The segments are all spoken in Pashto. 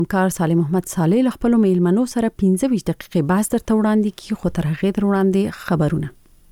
کار صالح محمد صالح خپل میلمنو سره 15 دقیقې بحث درته وړاندې کی خو تر هغه در وړاندې خبرونه.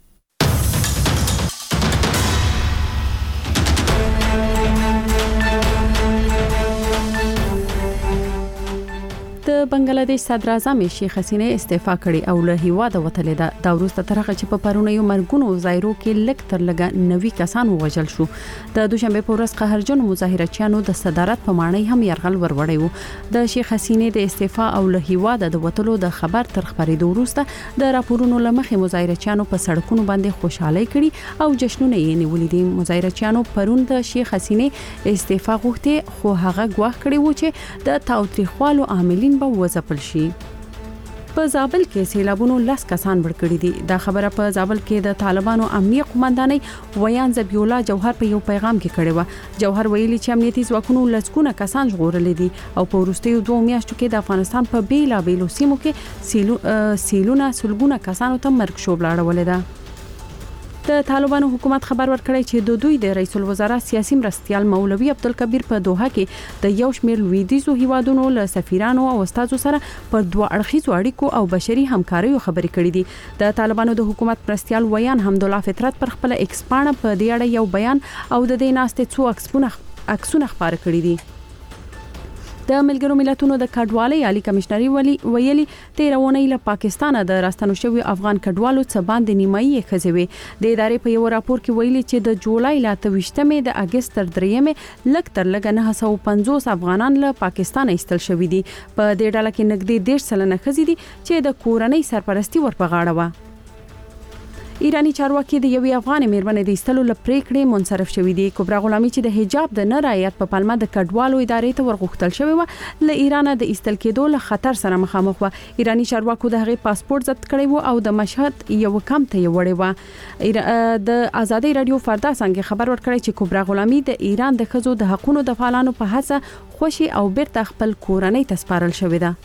د بنگلاديش صدر اعظم شیخ حسینه استعفا کړې او له هیواده وتلې ده. دا وروسته تر هغه چې په پرونیو مرګونو ظاهرو کې لږ تر لږه 90 کسان وژل شو. د دوشنبه په ورځ قهرجن مظاهرچیانو د صدارت په معنی هم يرغل وروړی و. د شیخ حسینه د استعفا او له هیواده د وتلو د خبر تر خبرېدو وروسته د راپورونو لمخې مظاهرچیانو په سړکونو باندې خوشحالي کړي او جشنونه یې نیولې دي. مظاهرچیانو پرون د شیخ حسینه استعفا غوښته خو هغه ګواښ کړی و چې د تاوتریخوالو عاملین به وځپل شي. په زابل کې سیلابونو 10 کسان مړ کړي دي. دا خبره په زابل کې د طالبانو امنیه قومندانۍ ویان ذبیح الله جوهر په یو پیغام کې کړی و. جوهر ویلي چې امنیتي ځواکونو لسکونه کسان ژغورل دي او په وروستیو 2 میاشتو کې د افغانستان په بیلابیلو سیمو کې سیلونه سلګونه کسانو ته مرګ شوبله اړولې ده. د طالبانو حکومت خبر ورکړی چې د دوی د رئیس الوزرا سیاسي مرستيال مولوي عبدالکبیر په دوحه کې د یو شمېر لویدیزو هیوادونو له سفیرانو او استادو سره پر دوه اړخیزو اړیکو او بشري همکاریو خبرې کړې دي. د طالبانو د حکومت مرستيال ویان حمدالله فطرت پر خپل ایکس پاڼه په دې اړه یو بیان او د دې ناستې څو عکسونه خبر کړي دي. د ملګرو ملتونو د کډوالۍ عالی کمشنري ویلي 13 اونۍ له پاکستان د راستنو شوی افغان کډوالو څخه باندې نیمایي خزوي. د ادارې په یو راپور کې ویلي چې د جولای لا 28مې د اگست تر 3مې لږ تر لږه 950 افغانان له پاکستان ایستل شوی دي. په دې ډله کې نږدې 10% خزي دي چې د کورنۍ سرپرستی ورپغاړه و. ایرانی چارواکي د یوې افغان میرمنې د ایستلو لپریکړې منصرف شوې دي. کبرا غلامي چې د حجاب د نه رعایت په پلمه د کډوالو ادارې ته ورغښتل شوې و له ایران د ایستل کېدو له خطر سره مخامخ و. ایرانی چارواکو د هغې پاسپورت ضبط کړی و او د مشهد یو کم ته وړي و. د ازادي رادیو فردا څنګه خبر ورکړی چې کبرا غلامي د ایران د خزو د حقوقو د فعالانو په هڅه خوشي او بیرته خپل کورنۍ ته سپارل شوې ده.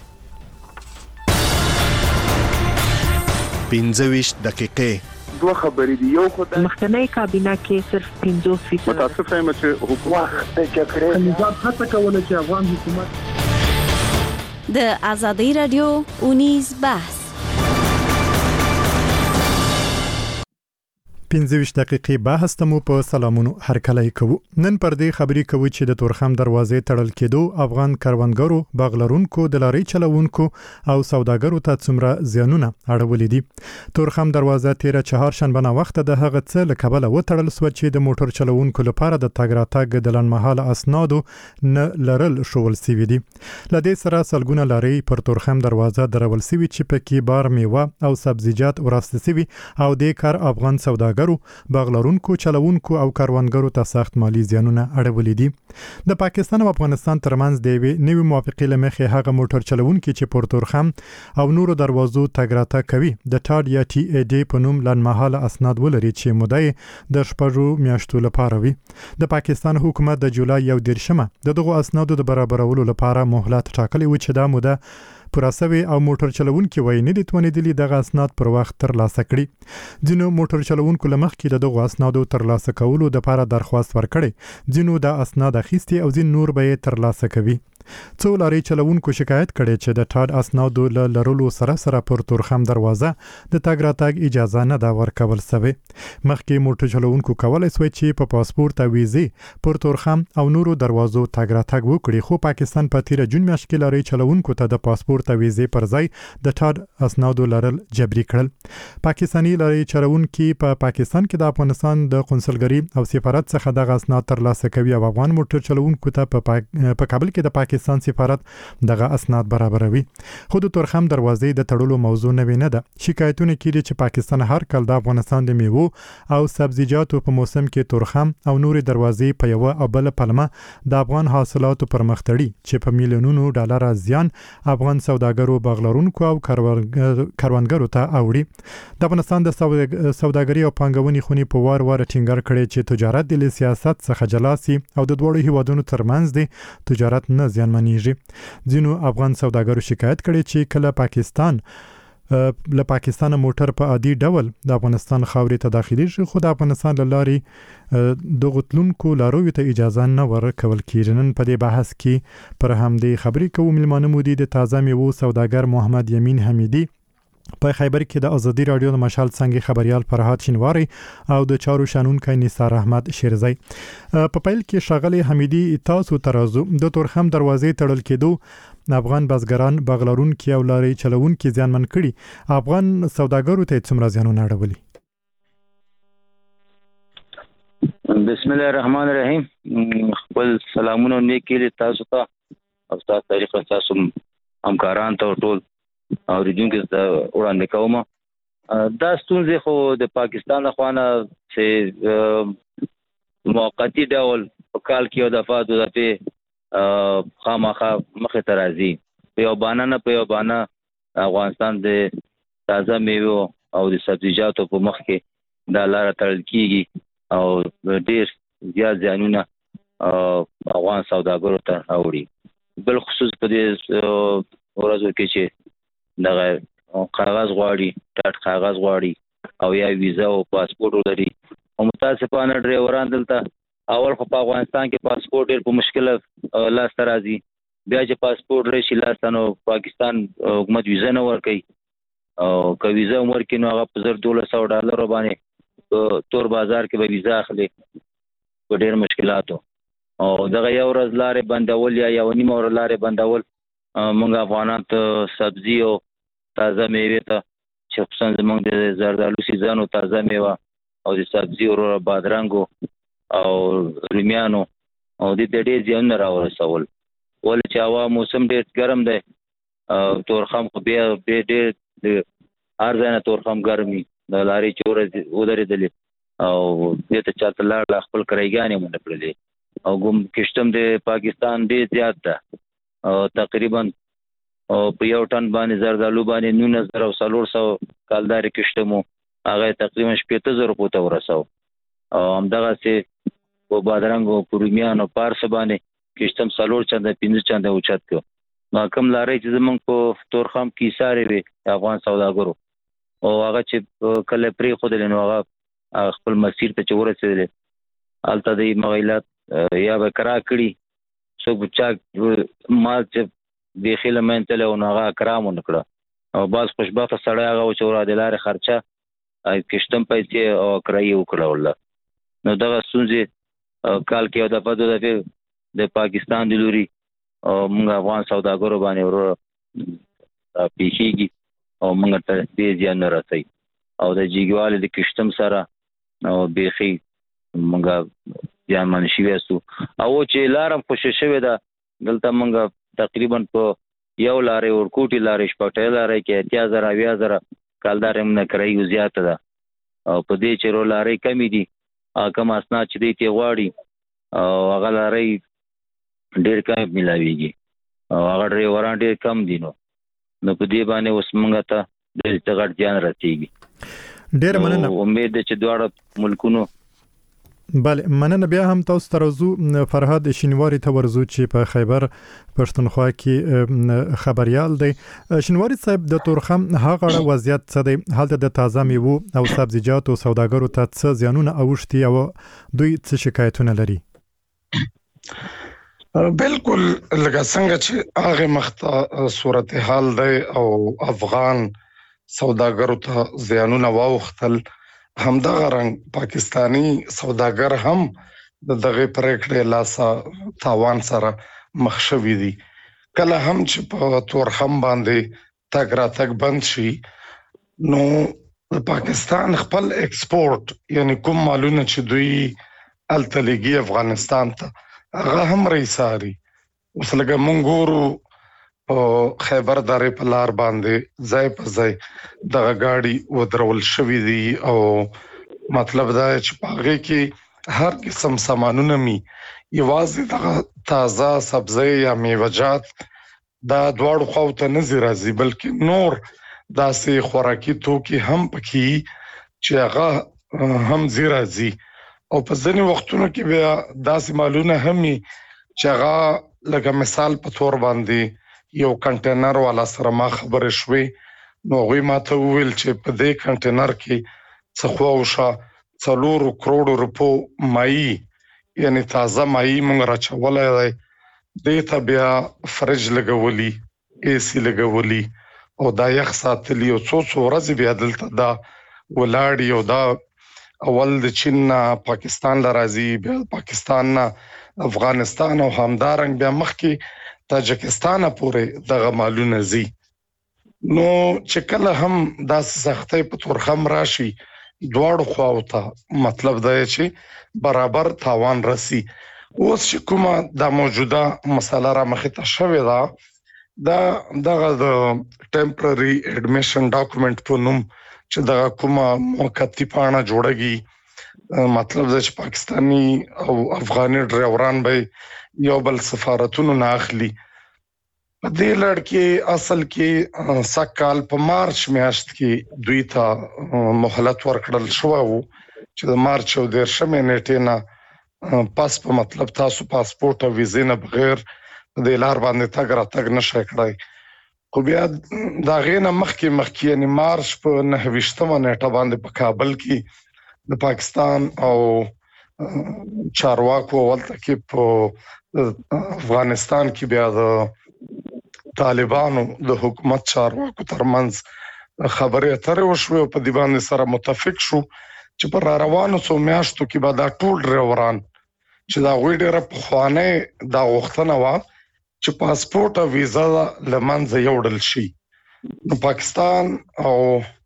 15 دقیقې دوه خبرې دي. یو خدای مخکنی کابینه کې صرف 50% متاسف یم چې حکومت د جګړې نظام هڅه کوله چې افغان حکومت د ازادي رادیو اونیز بحث 15 دقیقې بحث تمو په سلامونو هر کله کوو. نن پر دې خبرې کوي چې د تورخم دروازې تړل کېدو افغان کاروانګرو، باغلرونکو، د لارې چلوونکو او سوداګرو ته څومره زیانونه اړولې دي. تورخم دروازه 13 چهارشنبه نه وخت د هغه څه له کبله وتړل سو چې د موټر چلوونکو لپاره د تګ راتګ د لنډمهاله اسنادو نه لرل شول سوي دي. لدې سره سلګونه لارې پر تورخم دروازه درول سوي چې پکې بار میوه او سبزیجات وراسته سوي او د کار افغان سوداګر باغلرونکو، چلوونکو او کاروانګرو ته سخت مالی زیانونه اړولې دي. د پاکستان او افغانستان ترمنځ د نوې موافقې لمخې هغه موټر چلوونکي چې پر تورخم او نورو دروازو تګ راتګ کوي د ټاډ یا ټي ای ډي په نوم لنډمهاله اسناد ولري چې موده د 6 میاشتو لپاره وي. د پاکستان حکومت د جولای 1 د دغو اسنادو د برابرولو لپاره مهلت ټاکلی و چې دا موده پراسوي او موټر چلوونکي وایي نه دي توانیدلي دغه اسناد پر وخت ترلاسه کړي. ځینو موټر چلوونکو لمخکې د دغو اسنادو ترلاسه کولو د لپاره درخواست ورکړي. ځینو د اسناد اخیستي او ځین نور به ترلاسه کوي. څو لارې چلوونکو شکایت کړي چې د ټاډ اسنادو لرلو سره پر تورخم دروازه د تګ راتګ اجازه نه دا ورکول سوی. مخکې موټر چلوونکو کولای شوی چې په پاسپورت او ویزې پر تورخم او نورو دروازو تګ راتګ وکړي، خو پاکستان په 13 جون میاشت کې لارې چلوونکو ته د پاسپورت او ویزې پر ځای د ټاډ اسنادو لرل جبري کړل. پاکستاني لارې چلوونکي په پاکستان کې د افغانستان د قونسلګري او سفارت څخه دغه اسناد ترلاسه کوي او افغان موټر چلوونکو ته په کابل کې د پاکستان سفارت دغه اسناد برابروي. خو د تورخم دروازې د تړلو موضوع نه ده. شکایتونه کړي چې پاکستان هر کال د افغانستان د میوه او سبزیجاتو په موسم کې تورخم او نوري دروازې په یو او بل پلمه د افغان حاصلاتو پر مخ تړي چې په میلیونونو ډالر زیان افغان سوداګرو، باغلرونکو او کاروانګرو ته اوړي. د افغانستان د سوداګري او پانګونې خونې په وار ټینګار کړي چې تجارت د سیاست څخه جلا سي او د دوه هیوادونو ترمنځ د تجارت نه زیانمنېږي. ځینو افغان سوداګرو شکایت کړي چې کله پاکستان له پاکستان موټر په عادي ډول د افغانستان خاورې ته داخلي شي، خو د افغانستان لارې د غتلونکو لاروي ته اجازه نه ورکول کیږي. نن په دې بحث کې پر همدې خبرې کوو. ملمانه مودي د تازه میوو سوداګر محمد یمین حمیدی په خیبر کې د ازادي رادیو د مشال څنګه خبريال فرهاد شینواری او د چارو شانونکو نثار احمد شیرزی. په پیل کې شغله حمیدی تاسو ترازو د تورخم دروازې تړل کېدو افغان بزګران بغلرون کې او لارې چلون کې ځانمن کړي، افغان سوداګرو ته څومره زیانونه اړولي؟ بسم الله الرحمن الرحیم. خپل سلامونه نیکې تاسو ته او تاسو طریقه تاسو همکاران ته ټول او ریجونکو ته وړاندې کوم. دا ستونزې خو د پاکستان خوانه چې موقتی ډول په کال کې یو دفعه دوه دفعه خامخا مخه ترازی په یو بانه افغانستان د تازه میوه او د سبزیجاتو په مخ کې دا لار تړل کیږي او ډیر زیات ځانونه افغان سوداګرو ته راوړي. بل خصوص په دې ورځو کې چې دغه کاغذ غواړي، ټاټ کاغذ غواړي او یا ویزا او پاسپورت ولري. او متاسفانه ډرایوران دلته اول خو په افغانستان کې پاسپورت ډیر په مشکل لاس ته راځي، بیا چې پاسپورت راشي لاس ته نو پاکستان حکومت ویزا نه ورکوي او که ویزا ورکوي نو هغه په $1200 باندې تور بازار کې به ویزا اخلي په ډیر مشکلاتو. او دغه یو ورځ لارې بندول یا یو نیمه ورځ لارې بندول موږ افغانان ته سبزي او تازه میوه ته چې خصوصا زموږ د زردالو سیزن او تازه میوه او د سبزي او بادرنګو او رومیانو او د ډېر ځایونه راورسول. ولې چې هوا موسم ډېر ګرم دی، تورخم خو بیا ډېر د هر ځای نه تورخم ګرمي د لارې چې ودرېدلې او دې ته چاته لاړ خپل کرایګانې مونږ کړلې او ګم کشتم د پاکستان ډېر زیات ده. تقریبا په یو ټن باندې زردالو باندې 1900 کالداري کشتمو هغه تقریبا 7000 پورته ورساو. او همدغه سه په بادرنګ او پرومیانو پارس باندې کشتم 4 چنده 5 چنده اوچت کو. ما کوم لارې چې زمونږ په تورخم کې ساري وي افغان سوداګرو او هغه چې کله پری خو دلنو هغه خپل مسیر ته ورسېدل الته د مغیلات یا به کرا کړي څو بچا مال چې د خلمن ته له هغه کرام نکړه او باز خوشبخت سړی هغه چې ور د لارې خرچه کشتم پیسې او کرایي وکړه. نو دغه ستونزې کال کې یو دفعه د پاکستان د لوري موږ افغان سوداګرو باندې ور پیښیږي او موږ ته دې ځان راځي او د جیګوال د کشتم سره او بيخي موږ ځان منشي وسو او چې لارم خوشی شوه دا دلته موږ تقریبا په یو لارې ورکوټي لارې شپټه لارې کې 10000 کالدار موږ کرایي زیاته ده او په دې چې رو لارې کمی دي کوم اسناد چې دې ته غواړي او هغه لارې ډېر کم ملاويږي او هغه ډرایوران ډېر کم دي. نو په دې باندې اوس موږ ته ډېر غټ ځان راتېږي. ډېر مننه. امید ده چې دواړه ملکونو بله مننه. بیا هم تاسو ترازو فرهاد شینواری ته ورزو چې په خیبر پښتونخوا کې خبريال دی. شینواری صاحب د تورخم هغه وضعیت څه دی؟ حالت د تازه میوه او سبزیجاتو سوداګرو ته څه زیانونه اوښتي او دوی څه شکایتونه لري؟ بالکل لکه څنګه چې هغه مخته صورتحال دی او افغان سوداګرو ته زیانونه واوښتل، همدغه رنګ پاکستانی سوداګر هم دغه پریکړې لاسه تاوان سره مخ شوي دي. کله هم چې په تورخم باندې تګ راتګ بند شي نو پاکستان خپل ایکسپورت یعنی کوم مالونه چې دوی الته لګي افغانستان ته هغه هم رئیساري. اوس لکه مونږ ګورو په خیبر درې په لار باندې ځای په ځای دغه گاډي ودرول شوې دي او مطلب دا چې پاغه کې هر قسم سامانونه می یوازې دغه تازه سبزی یا میوه‌جات دا دواړو خواو ته نه راځي بلکې نور داسې خوراکي توکي هم پکې چې هغه هم راځي او په ځینې وختونو کې بیا داسې مالونه هم چې هغه لکه مثال په تور باندې یو کنټینر والا سره ما خبرې شوې نو غوي ماته ویل چې په دې کنټینر کې څخوښه 4 کروڑ روپو مای یعنی تازه مای مونږ راچولای دی دې ته بیا فرج لګولي اي سي لګولي او دا یخ ساتلی او څو ورځې بیا دلته دا ولاړ یو دا اول د چین نه پاکستان لرازي بیا پاکستان نه افغانستان او همدارنګ بیا مخکې تاجکستان پورې دغه مالونه زی نو چې کله هم دا سختۍ په تورخم راشي دواړو خواو ته مطلب دا چې برابر تاوان رسی اوس چې کومه دا موجوده مسله را مخې ته شوې ده دغه د ټمپرري اډمیشن ډاکومنت په نوم چې دغه کومه موقتی پاڼه جوړږي مطلب دا چې پاکستانی او افغاني ډرایوران به یو بل سفارتونو نه اخلي په دې لړ کې اصل کې سکهال په مارچ میاشت کې دوی ته مهلت ورکړل شو چې د مارچ او 10 نیټې نه پاس په مطلب تاسو پاسپورت او ویزې نه بغیر د لار باندې تګ راتګ نشئ کړای خو بیا دا غینه مخکې یعنی مارچ په 29 نیټه باندې په کابل کې د پاکستان او چارواکو ولته کې په افغانستان کې بیا د طالبانو د حکومت چارواکو ترمنځ خبرې اترې وشوې په دې باندې سره متفق شو چې پر روانو څو میاشتو کې به دا ټول ډرایوران چې دا غوډه را په خوانه دا وختونه وا چې پاسپورت او ویزا لمنځه یوړل شي نو پاکستان او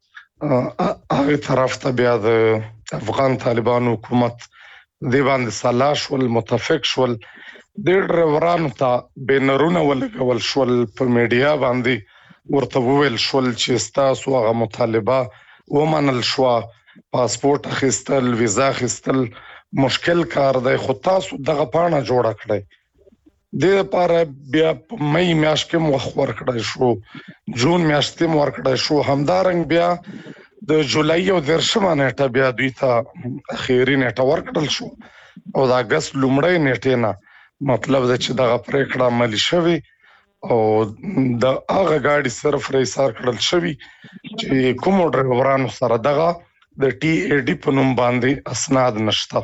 هغه طرف ته بیا د افغان طالبانو حکومت دی باندې سلاش ول متفق شول د ډرایورانو ته بینرونه ولګول شول په میډیا باندې ورته ویل شول چې تاسو هغه مطالبه ومنل شو پاسپورت اخیستل ویزا اخیستل مشکل کار دی خو تاسو دغه پاڼه جوړه کړئ د لپاره بیا مې میاشت کې مخ ورکړای شو جون میاشت کې ورکړای شو همدارنګ بیا د جولای او 10 نیټه بیا دوی ته اخیری نیټه ورکړل شو او د اگست لومړی نیټه نه مطلب دا چې دغه پریکړه عملي شوی او د هغه گاډي صرف رئیسار کړل شوی چې کوم ډرایورانو سره دغه د ټي ای ډي په نوم باندې اسناد نشته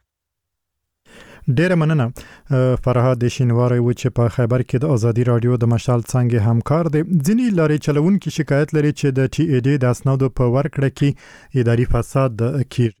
ډیره مننه فرهاد شینواری و چې په خیبر کې د ازادي رادیو د مشال څنګه همکار دي ځینی لارې چلوونکي شکایت لري چې د ټي ای ډي د اسنادو په ورکړه کې اداري فساد کیږي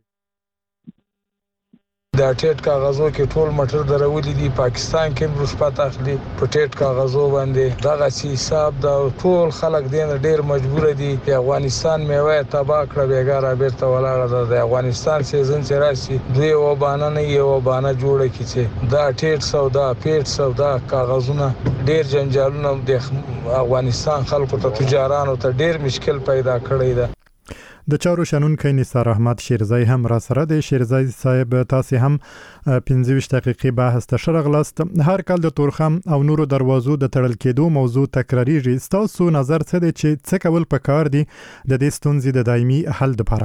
دا ټیټ کاغذو کې ټول مټر درولې دي پاکستان کې رشوت اخلي په ټیټ کاغذو باندې دغه حساب دا ټول خلک دین ډیر مجبور دي په افغانستان میوه تباہ کړ بیګاره بیرته ولاړه د افغانستان سیزن چې راشي دوی و باندې نه یو باندې جوړه کیږي دا ټیټ سودا پیټ سودا کاغذونه ډیر جنجالونه د افغانستان خلکو ته تجارانو ته ډیر مشکل پیدا کړی دی د چارو شنونکو نثار احمد شیرزای هم را سره د شیرزای صاحب تاسو هم 15 دقیقې بحث ته شرغلاست هر کال د تورخم او نورو دروازو د تړل کېدو موضوع تکراریږي تاسو نظر څه دی چې څه کول پکار دي د دې ستونزې د دایمي حل لپاره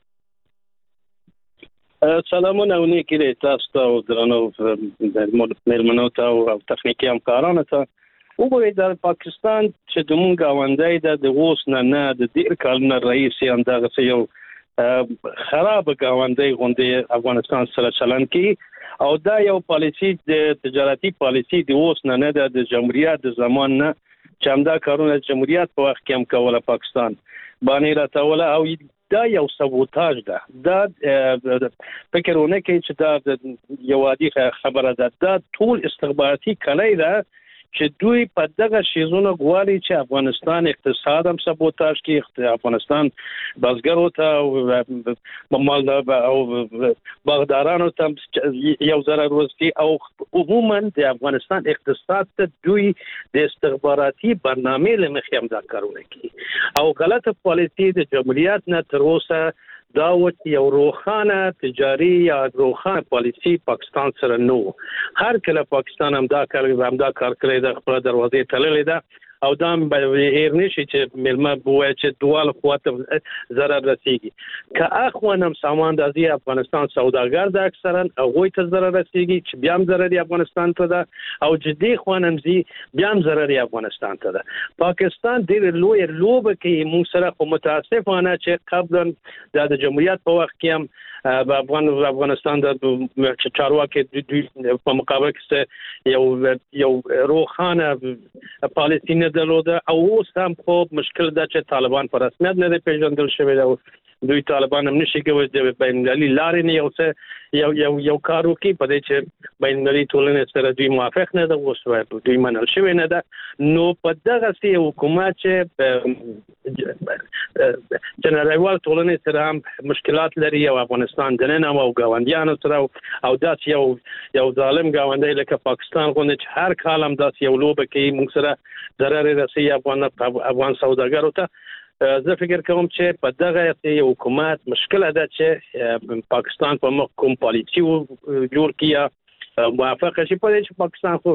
سلامونه ونیکي تاسو ته او درنو مېلمنو ته او تخنیکي همکارانو ته وګورئ د پاکستان چې د مونږ غونډای د اوس نه د ډیر کلونه رئیس اندازه یو خراب غونډای غونډې افغانستان سره چلن کی او دا یو پالیسی د تجارتي پالیسی د اوس نه د جمهوریت د زمان نه چې همدا کارونه جمهوریت په وخت کې هم کوله پاکستان باندې راتوله او دا یو سبوتاژ ده دا فکرونه کوي چې دا یو عادي خبره ده دا ټول استخباراتي کلی ده چې دوی په دغه شیزونه غواړي چې افغانستان اقتصاد هم سبوتاژ کوي افغانستان بازګرو ته مال او باغدارانو ته یو ضرر ورسي او عموما د افغانستان اقتصاد ته دوی د استخباراتي برنامه لمخې هم دا کارونه کوي او غلطه پالیسي د جمهوریت نه تر اوسه دا یو روخانه تجاری یا روخانه پالیسی پاکستان سره نو هر کله پاکستان هم دا کار کړی د خپل دروازې تړلې ده او دا هیر نشي چې ملما بوای چې دوال خواته ضرر رسیږي که اخوانم سامان د افغانستان سوداګر د اکثرا هغه ته ضرر رسیږي چې بیا هم ضرر افغانستان ته ده او جدي خوانم زی بیا هم ضرر افغانستان ته ده. پاکستان ډېر لوی لوبه کوي موږ سره خو متاسفانه چې قبل د جمهوریت په وخت کې هم افغانستان د چارواکي په مقابل کې یو روخانه پالیسی نه درلوده او اوس هم خو مشکل ده چې طالبان په رسمیت نه دی پیژندل شوی دی. دوی طالبان هم نشي کولی د بین‌المللي لارې نه یو کار وکړي په دې چې بین‌المللي ټولنې سره دوی موافق نه ده اوس دوی منل شوی نه ده. نو په دغسې حکومت چې نړیوال ټولنې سره هم مشکلات لري او افغانستان دننه او ګاونډیانو سره او داسې یو ظالم ګاونډی لکه پاکستان غوندې چې هر کال هم داسې یو لوبه کوي موږ سره ضرر رسوي افغان سوداګرو ته. زه فکر کوم چې په دغه حکومت مشکل ده چې پاکستان په مخ کوم پالیسی جوړ کیا موافق شي په دې چې پاکستان خو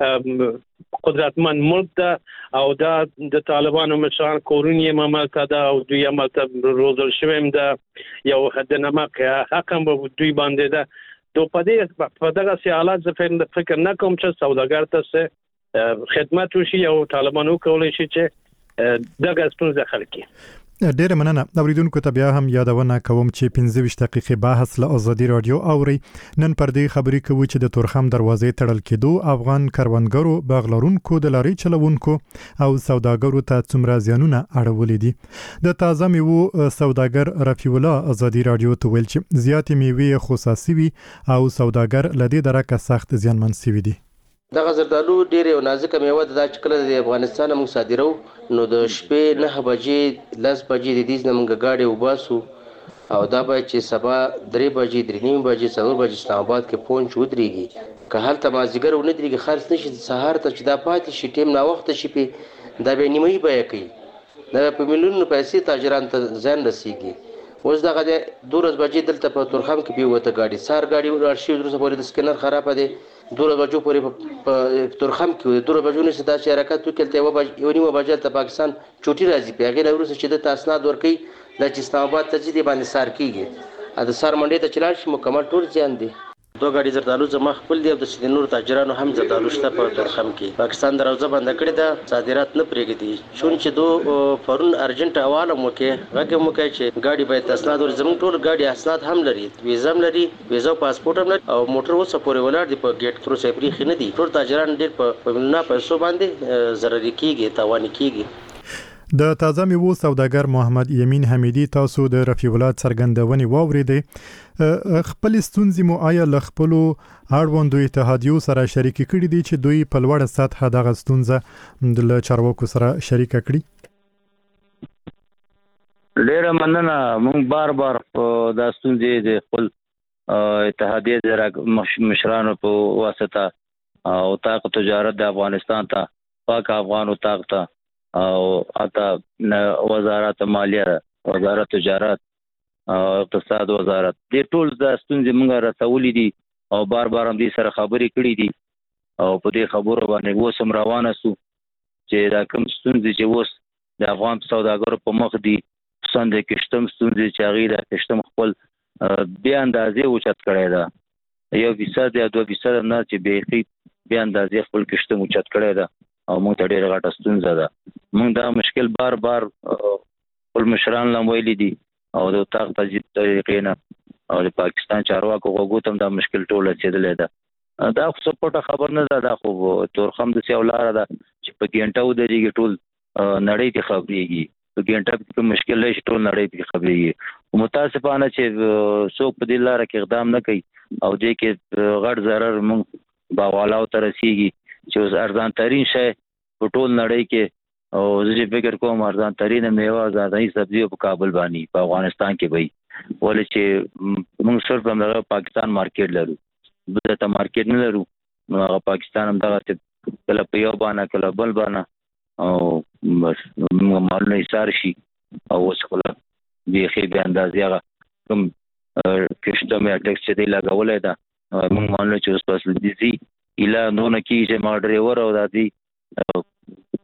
قدرتمن ملک ده او دا د طالبانو مشران کورونی مملکت ده او دوی عملته روزل شوی هم ده یو حد نمک حق هم دوی باندې ده. نو په دغه حالات زه فکر نه کوم چې سوداګر ته خدمت وشي او طالبانو کولی شي چې دغه ستونزه حل کړي. ډیره مننه. اوریدونکو ته بیا هم یادونه کوم چې 15 دقیقې بحث له ازادي رادیو اوري. نن پر دې خبرې کوو چې د تورخم دروازې تړل کېدو افغان کروندګرو باغلرونکو د لارې چلوونکو او سوداګرو ته څومره زیانونه اړولې دي. د تازه میوو سوداګر رفیع الله ازادي رادیو ته ویل چې زیاتې میوې خصاصي وي او سوداګر لدې درکه سخت زیانمن شوي دي. دغه زردالو ډېر یو نازکه میوه ده چې کله د افغانستان موږ صادرو نو د شپې 9 بجې 10 بجې د دې نه موږ گاډي وباسو او دا به چې سبا 3 بجې 3:30 بجې 4 بجې اسلام آباد کې پونچ ودرېږي که هلته مازیګر ونه درېږي خرڅ نشي سهار ته چې دا پاتې شي ټیم نا وخت شي په دا به نیمه بیه کوي دا په میلیونونو پیسې تاجران ته ځان رسیږي. اوس دغه 2 بجې دلته په تورخم کې پیوته گاډي سار گاډي ورشي درسه پورې د سکینر خراب دی 2 بجو پورې په تورخم کې 2 بجو نه ستاسو حرکت وکړته یو نیمه بجې ته پاکستان چوټي راځي پیغه لورسه چې د تاسناد ورکي د اسلام آباد ته چې باندې سار کیږي د سار منډي ته چلان شي مکمل ټول ځان دي. 2 گاډي زردالو زما خپل دی د نور تاجرانو هم زردالو شته په تورخم کې پاکستان دروازه بند کړې ده صادرات نه پرېږدي چون چې دو فورن ارجنټ حواله موکه راکه موکه چې گاډي به تاسناد ور زمون ټول گاډي اسناد هم لري ویزا هم لري ویزا پاسپورت هم لري او موټر وسه پورې ولر دی په گیټ تر څو پرې خنه دي ټول تاجران ډېر په نه پیسو باندې ضرر کیږي تاوان کیږي. د تازه میوو سوداګر محمد یمین حمیدی تاسو د رفیع الله څرګندونې واوریدې. خپل ستونزې مو آیا ل خپل اړوندو اتحادیو سره شریک کړي دي چې دوی په لوړه سطح دغه ستونزه د چارواکو سره شریک کړي؟ ډیره مننه. موږ بار دا ستونزې د خپل اتحادیه د مشرانو په واسطه او طاقت تجارت د افغانستان ته پاک افغان او طاقت او اته وزارت مالیه وزارت تجارت اقتصاد وزارت دې ټول د ستونزې موږ راټولې دي او بار هم دې سره خبرې کړې دي او په دې خبرو باندې وسم روانه سو چې دا کوم ستونزې چې وس د افغان سوداګرو په مخ دي څنګه کشتم ستونزې چې هغه د کشتم خپل بیا اندازې اوچت کړی دا 1% یا 2% نه چې به بیا اندازې خپل کشتم اوچت کړی دا او موږ ته ډېر غټه ستونزه ده. موږ دا مشکل بار خپل مشران لا ویلي دي او د طاقت تجدید طریقې نه او د پاکستان چارواکو غوښتم دا مشکل ټول چېدلې ده. دا خو سپورټه خبر نه ده دا خو تورخم د سیولار ده چې په ګنټو درېږي ټول نړۍ ته خبرېږي په ګنټه کې مشکل لشي ټول نړۍ ته خبرېږي. متاسفانه چې څوک په دې لار کې اقدام نه کوي او دې کې غټ ضرر موږ باوالاو ته رسیږي چې اوس ارزان ترين شي په ټول نړۍ کې او زه فکر کوم ارزان ترين میوه زادای سبزی په کابل باندې په افغانستان کې وي ولې چې موږ صرف هم پاکستان مارکیټ لرو دغه مارکیټ نه لرو نو پاکستان هم دغه کله په یو باندې کله بل باندې او بس مالونه ایثار شي او وسخله دی خې به اندازې هغه کوم کښته مې ټیکس چې دی لګولای دا موږ مالونه چې اوس پس دي اله نو نه کی چې ما ډرایور او دادی مسول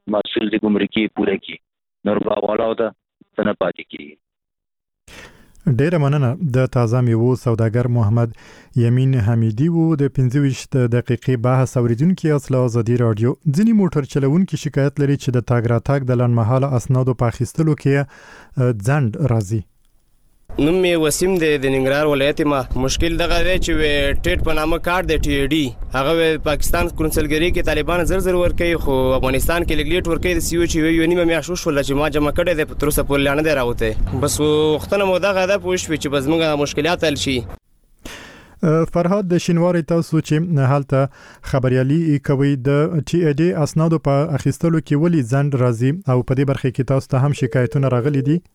خپل د ګمرکي پوره کی نور باغوالا او ته څنګه پاتې کی. ډیره مننه. د تازه میوو سوداګر محمد یمین حمیدی وو د 25 دقیقې بحث اوریدونکو اصل ازادي رادیو. ځینی موټر چلوونکي شکایت لري چې د تاګ راتاګ د لنډمهاله اسنادو په اخیستلو کې ځند راځي. نوم می وسیم د ننګرهار ولایت ما مشکل دغه دی چې ټیټ په نامه کارت د ټي ای ډي هغه پاکستان کونسلګری کې طالبان زر ور کوي خو افغانستان کې لګلیټ ور کوي د سی او چې یو نیمه میاشت شول چې ما جمع کړی د تر اوسه پورې نه دی راوته. بس وختونه مو دغه د پوښ چې بس موږ مشکلات حل شي. فرهاد د شینواری تاسو چې حالته خبريالي کوي د ټي ای ډي اسنادو په اخیستلو کې ولې ځند راځي او په دې برخه کې تاسو ته هم شکایتونه راغلي دي؟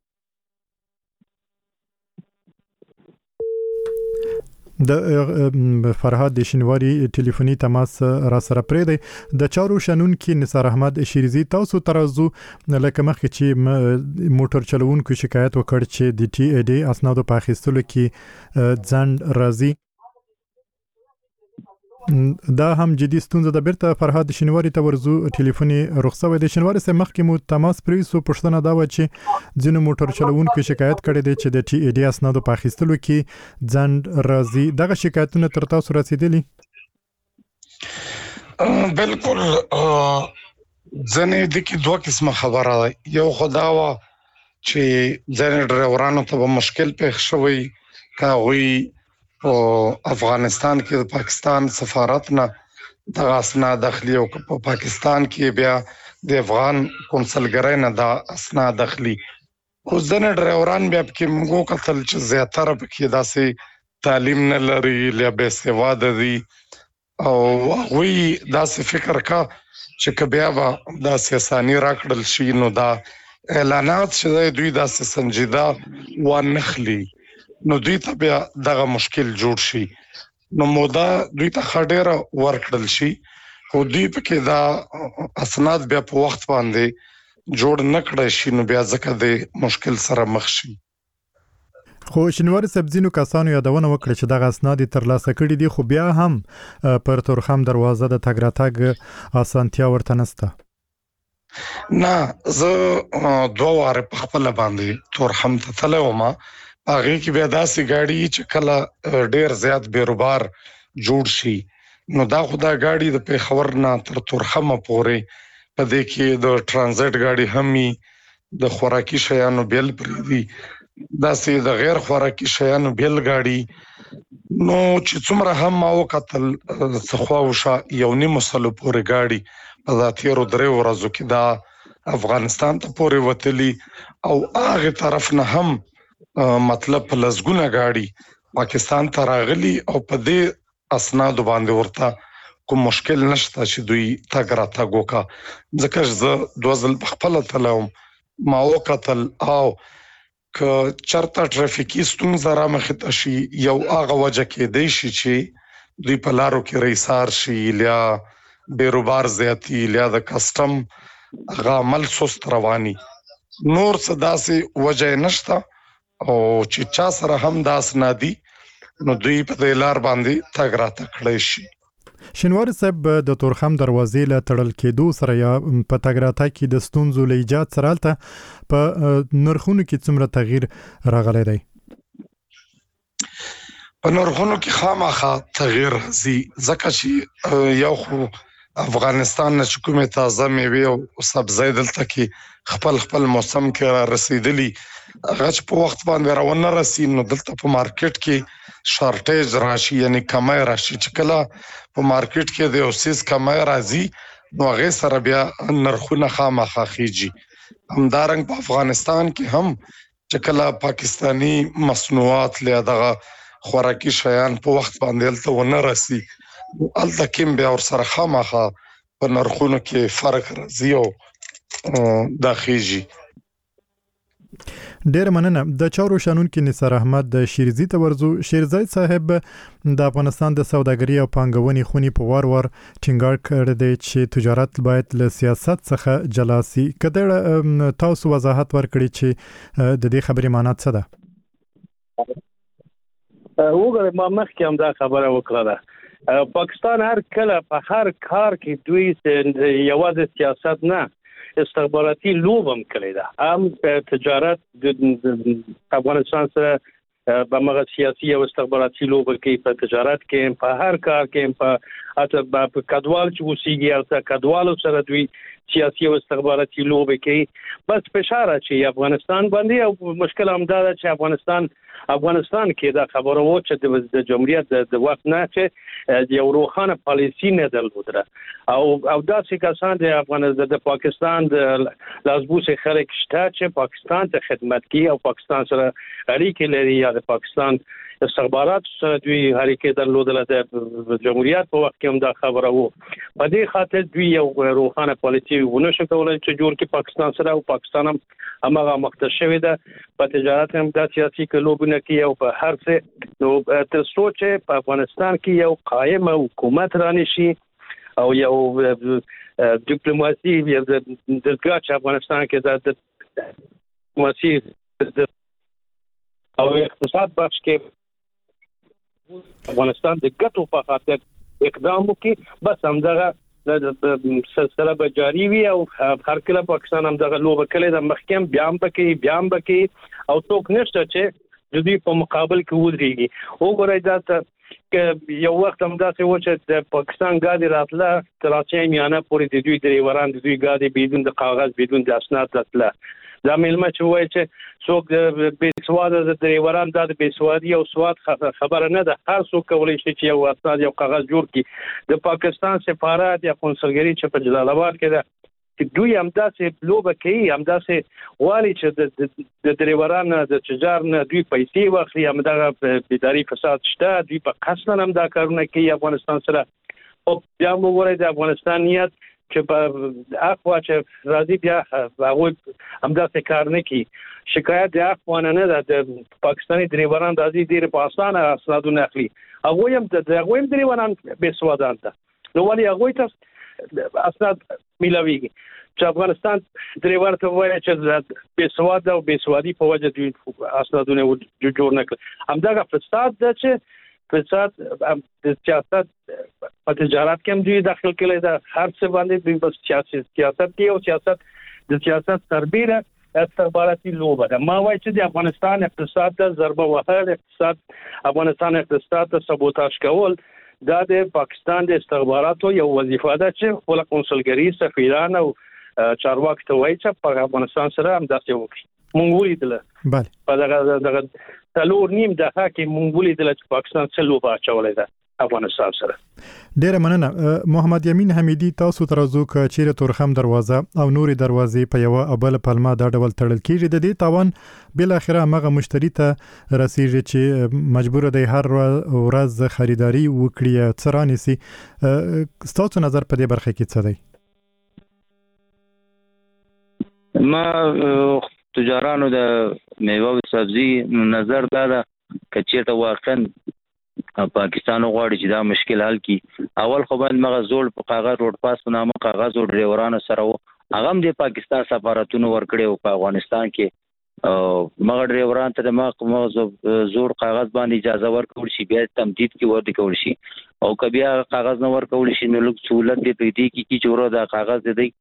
د فرهاد د شینواری ټلیفوني تماس را سره پرې دی. د چارو شنون کې نثار احمد شیرزی تاسو ترازو لکه مخکې چې موټر چلوونکو شکایت وکړ چې د ټي ای ډي اسنادو په اخیستلو کې ځند راځي. دا هم جدي ستونزه ده. بیرته فرهاد شینواری ته ورزو ټلیفوني رخصوي د شینواری سره مخکې مو تماس پرې سو پښتنه دا و چې ځینو موټر چلوونکو شکایت کړي دي چې د ټي ای ډي اسنادو په اخیستلو کې ځند راځي. دغه شکایتونه تر تاسو رسیدلي؟ بالکل ځنه د کی دوه قسمه خبره ده. یو خداوا چې ځنه ډرایورانو ته مشکل پېښ شوی کاوی او افغانستان کې د پاکستان سفارت نه د اسناد داخلي او په پاکستان کې بیا د افغان کونسلګری نه د اسناد داخلي خو ځنه ډرایوران بیا کې موږ کتل چې زیاتره پکې داسې تعلیم نه لري یا بې سواده دي او وی داسې فکر کا چې بیا د سیاساني راکړل شي نو دا اعلانات چې دوی داسې سنجیده و نخلي نو دوی ته بیا دغه مشکل جوړ شي. نو مودا دوی ته خډيره ورکړل شي خو دوی پکې دا اسناد بیا په وخت باندې جوړ نکړای شي نو بیا ځکه د مشکل سره مخ شي. خو شینواری سبزینو کسانو یادونه وکړه چې دغه اسناد ترلاسه کړي دي خو بیا هم پر تورخم دروازه د تاګ راتاګ اسانتیا ورته نسته. نه زه دوه واره په خپل باندې تورخم ته تلوم هغه کې بیا داسې گاډي چې کله ډیر زیات بیروبار جوړ شي نو دا خدا گاډي د پیښور نه تر تورخم پورې په دې کې د ترانزیت گاډي همي د خوراکي شیانو بیل پریدي داسې د غیر خوراکي شیانو بیل گاډي نو چې څومره هم ما وکتل څخوا وشا یو نیمه سلو پورې گاډي په ذاتیرو درې ورځو کې دا افغانستان ته پورې وتلی او هغه طرف نه هم مطلب په لزګونه گاډي پاکستان ته راغلي او په دې اسناد باندې ورته کوم مشکل نشته چې دوی تاګ راتاګ وکا ځکه زه دوزل په خپل تلوم ما وکتل او ک چرته ټرافیکي ستونزه را مخته شي یو هغه وجه کې دی چې دوی په لارو کې ریسار شي یا بیروبار زیاتی یا د کسٹم غامل سست رواني نور صداسي وجه نشته او چې چا سره هم داس نادي نو دوی په لار باندې تاګ راتاګ کړی شي. شینواری صاحب د تورخم دروازې له تړل کېدو سره یا په تاګ راتاګ کې د ستونزو له ایجاد سره البته په نرخونو کې څومره تغییر راغلی دی؟ په نرخونو کې خامخا تغییر راځي ځکه چې یو خو افغانستان نه کومه تازه میوه او سبزی دلته کې خپل موسم کې را رسیدلی غچ په وخت باندې راونه رسي نو دلته په مارکیټ کې شارټیج راشي یعنی کمای راشي چې کله په مارکیټ کې د اوسیس کمای راځي نو هغه سره بیا نرخونه خامخا خيږي. همدارنګ په افغانستان کې هم چې کله پاکستانی مصنوعات له دغه خوراکي شیان په وخت باندې دلته ونه رسي الته کوم بیا ور سره خامخا په نرخونو کې فرق راځي او داخلي. ډیر مننه. د چارو شانون کې نثار احمد شیرزی ته ورزو. شیرزی صاحب د افغانستان د سوداګرۍ او پانګونې خونی په وار ټینګار کړی دی چې تجارت باید له سیاست څخه جلا شي. کله تاسو وضاحت ورکړئ چې د دې خبرې معنی څه ده؟ وګوره ما مخکې هم دا خبره وکړه پاکستان هر کله په هر کار کې دوی یوازې سیاست نه استخباراتي لوبم کړی دا عام تجارت د افغانستان سره بمغه سیاسي او استخباراتي لوبه کې په تجارت کې په هر کار کې په اته په کډوال چې وسیږي او کډوالو سره دوی سیاسي او استخباراتي لوبه کې بس فشار چې افغانستان باندې او مشکل هم دا چې افغانستان کې دا خبره و چې د جمهوریت د وخت نه چې یو روښانه پالیسی نه درلوده او دا چې کسان د پاکستان د لازبوس خلک شته چې پاکستان ته خدمت کوي او پاکستان سره اړیکې لري یا د پاکستان استخبارات سره دوی اړیکې درلودل د جمهوریت په وخت کې هم دا خبره و په دې خاطر دوی یو روښانه پالیسی ونه شو کولای چې جوړ کې پاکستان سره او پاکستان هم هغه مخته شوی ده په تجارت هم د سیاسي کلوبونه کې او په هر څه نو تر سوچ په افغانستان کې یو قائم حکومت رانشي او یو ډیپلوماسي د ګاچ افغانستان کې د ډیپلوماسي او اقتصاد بخش کې افغانستان د ګټو په خاطر اقدام وکړي بس همدغه سلسله به جاری وي او هر کله پاکستان هم دغه لوبه کړي د محکم بیان بکې او څوک نشته چې د دې په مقابل کې ودرېږي وګورئ دا یو وخت هم داسې و چې د پاکستان ګاډي راتله تر اچې میانه پورې د دوی ډریوران د دوی ګاډي بدون د کاغذ بدون د اسناد راتله دا ملمه چې وایي چې څوک بې سواده د ډریوران د بې سوادي او سواد خبره نه ده هر څوک کولی شي چې یو اسناد یو کاغذ جوړ کړي د پاکستان سفارت یا قونسلګري چې په جلال آباد کې ده چې دوی همداسې لوبه کوي همداسې غواړي چې د ډریوران د تجار نه دوی پیسې واخلي همدغه اداري فساد شته دوی په قصد هم دا کارونه کوي افغانستان سره او بیا وګورئ د افغانستان نیت چې په اخوا چې راځي بیا هغه همداسې کار نه کوي شکایت د اخوانه نه ده د پاکستاني ډریوران راځي ډیر په اسانه اسنادونه اخلي هغه هم د هغه هم ډریوران به سوادان ته نو ولې هغه ته اسناد ملويږي چې افغانستان ډریور ته وایي چې به سواد او به سوادي په وجه د اسنادونه جوړ نه کړ همدغه فساد ده چې فساد د سیاست په تجارت کې هم دوی داخل کړي دا هر څه باندې دوی بس سیاست کې او سیاست د سیاست سربېره استخباراتي لوبه ده ما وایي چې د افغانستان اقتصاد ته ضربه وهل افغانستان اقتصاد ته سبوتاژ کول دا د پاکستان د استخباراتو یو وظیفه ده چې خپل قونسلګري سفیران او چارواکي ته وایي چې په افغانستان سره هم داسې وکړي مونږ ولیدل بله په دغه تلور نیم دغه کې مونږ ولیدل چې پاکستان څه لوبه اچولې ده افغانستان سره ډیره مننه محمد یمین حمیدی تاسو ترازو ک چیرې تورخم دروازه او نوري دروازې په یو ابل پلمه دا ډول تړل کیږي د دې تاوان بل اخره مغه مشتری ته رسیږي چې مجبور دی هر ورځ خریداري وکړي څراني سي تاسو نظر په دې برخه کې څه دی ما تجارانو د میوه او سبزی نظر دا کچې ته واقعا پاکستان غواړي چې دا مشکل حل کړي اول خو باندې مغه زوړ په کاغذ روډ پاس په نامه کاغذ او ډریورانو سره هغه هم د پاکستان سفارتونو ورکړي او په افغانستان کې مغه ډریوران ته مغه زوړ کاغذ باندې اجازه ورکول شي بیا تمدید کې ورته کول شي او کبیا کاغذ نه ورکول شي نو لږ سہولت دی په دې کې چې جوړه دا کاغذ دی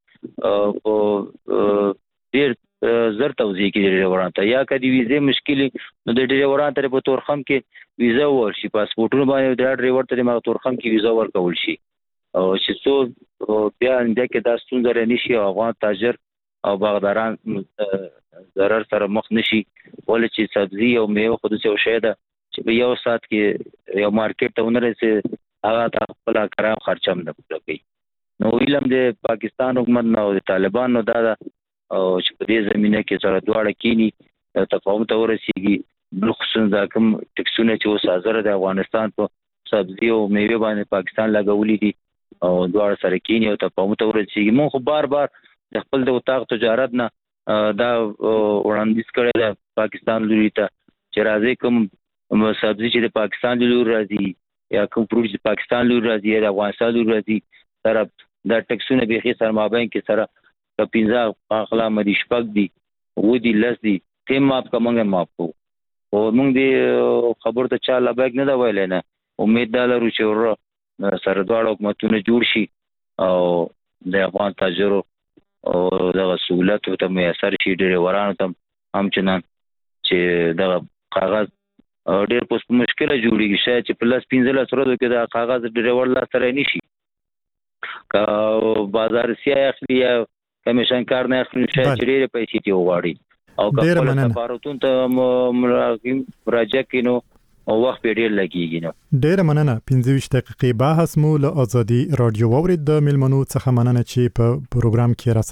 ډیر زر توزیع کې ډریوران ته یا کدی ویزه مشکل نو د ډریوران ته په تورخم کې ویزه ورشي پاسپورتونه باندې د ډریور ته مغه تورخم کې ویزه ورکول شي او چې څو بیا انده کې دا ستونزه نشي افغان تاجر او باغداران ضرر سره مخ نشي ولې چې سبزی او میوه خود څه شي ده چې په یو سات کې یو مارکیټ ته ونرسي هغه ته خپل کرام خرچم نه کوي نو ویلم د پاکستان حکومت نو د طالبانو دا او چې په دې زمينه کې سره دواړه کینی تفاهم ته ورسیږي بل خصوصا دا کوم ټکسونه چې اوس حاضر د افغانستان په سبزی او میوه باندې پاکستان لګولې دي او دواړه سره کینی او تفاهم ته ورسیږي مون خو بار د خپل د اتاق تجارت نه دا وړاندیز کړی دا پاکستان لوري ته چې راځي کوم سبزی چې د پاکستان لوري راځي یا کوم پروډ چې پاکستان لوري راځي یا افغانستان لوري راځي سره دا ټکسونه به خې سره مابین کې سره پینځه اخلا مدي شپږ دي ودي لس دي تیم ماپ کومه ماپ کو او موږ دې خبر ته چا لباک نه دا ویل نه امید ده لرو چې ور سره دواړو حکومتونه جوړ شي او د افغان تاجرو او دا سہولت ته میسر شي ډرایورانو ته هم چنان چې دا کاغذ ډېر په مشکله جوړیږي شاید چې پلس 15 ورځې کې دا کاغذ ډرایور لا سره نشي کا بازار سیاه اخلي یا کمیشن کار نه اخلي شاید ډېر پیسې تی وغواړي او کله سفارتون ته مراجعه کینو او وخت ډېر لګیږي نو ډېر مننه 15 دقیقې بحث مو له ازادي رادیو اورید د ملمنو څخه مننه چې په پروګرام کې